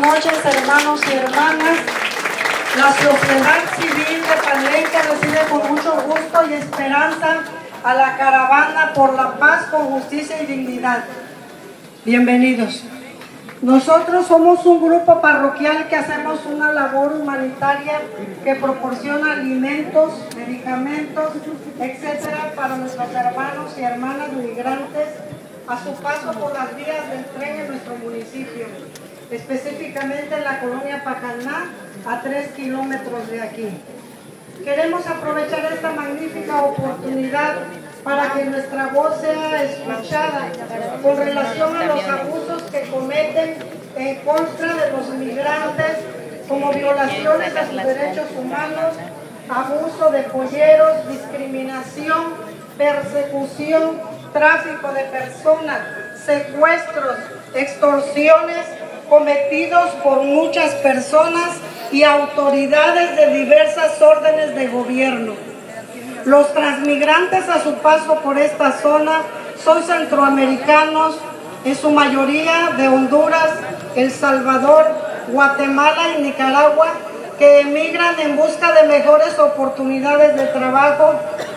noches, hermanos y hermanas. La sociedad civil de Palenque recibe con mucho gusto y esperanza a la caravana por la paz con justicia y dignidad. Bienvenidos. Nosotros somos un grupo parroquial que hacemos una labor humanitaria que proporciona alimentos, medicamentos, etcétera, para nuestros hermanos y hermanas migrantes a su paso por las vías del tren en nuestro municipio, específicamente en la colonia Pacaná, a 3 kilómetros de aquí. Queremos aprovechar esta magnífica oportunidad para que nuestra voz sea escuchada con relación a los abusos que cometen en contra de los migrantes, como violaciones a sus derechos humanos, abuso de polleros, discriminación, persecución, tráfico de personas, secuestros, extorsiones cometidos por muchas personas y autoridades de diversas órdenes de gobierno. Los transmigrantes a su paso por esta zona son centroamericanos, en su mayoría de Honduras, El Salvador, Guatemala y Nicaragua, que emigran en busca de mejores oportunidades de trabajo.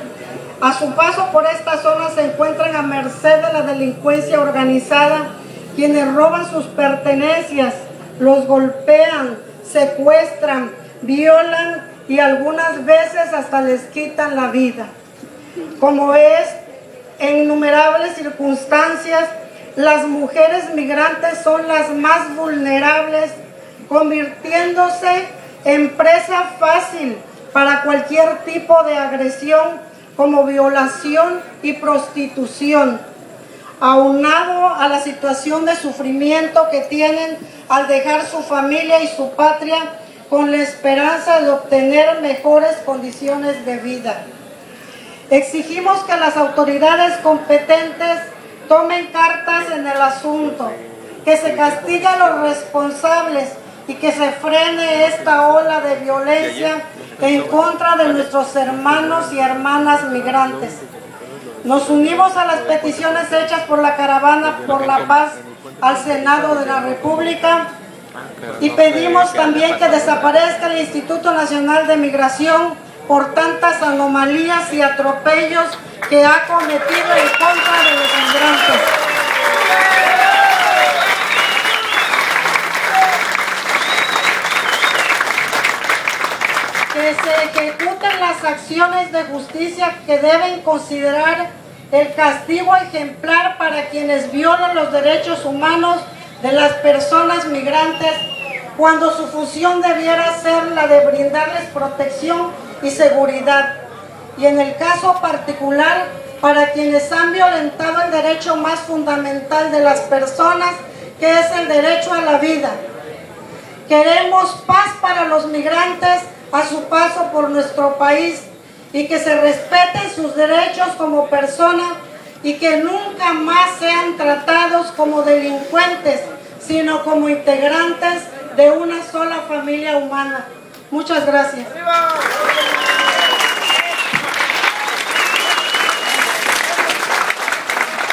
A su paso por esta zona se encuentran a merced de la delincuencia organizada, quienes roban sus pertenencias, los golpean, secuestran, violan y algunas veces hasta les quitan la vida. Como es, en innumerables circunstancias, las mujeres migrantes son las más vulnerables, convirtiéndose en presa fácil para cualquier tipo de agresión, como violación y prostitución, aunado a la situación de sufrimiento que tienen al dejar su familia y su patria con la esperanza de obtener mejores condiciones de vida. Exigimos que las autoridades competentes tomen cartas en el asunto, que se castigue a los responsables y que se frene esta ola de violencia en contra de nuestros hermanos y hermanas migrantes. Nos unimos a las peticiones hechas por la Caravana por la Paz al Senado de la República y pedimos también que desaparezca el Instituto Nacional de Migración por tantas anomalías y atropellos que ha cometido en contra de los migrantes. Que se ejecuten las acciones de justicia que deben considerar el castigo ejemplar para quienes violan los derechos humanos de las personas migrantes, cuando su función debiera ser la de brindarles protección y seguridad. Y en el caso particular, para quienes han violentado el derecho más fundamental de las personas, que es el derecho a la vida. Queremos paz para los migrantes a su paso por nuestro país y que se respeten sus derechos como personas y que nunca más sean tratados como delincuentes, sino como integrantes de una sola familia humana. Muchas gracias.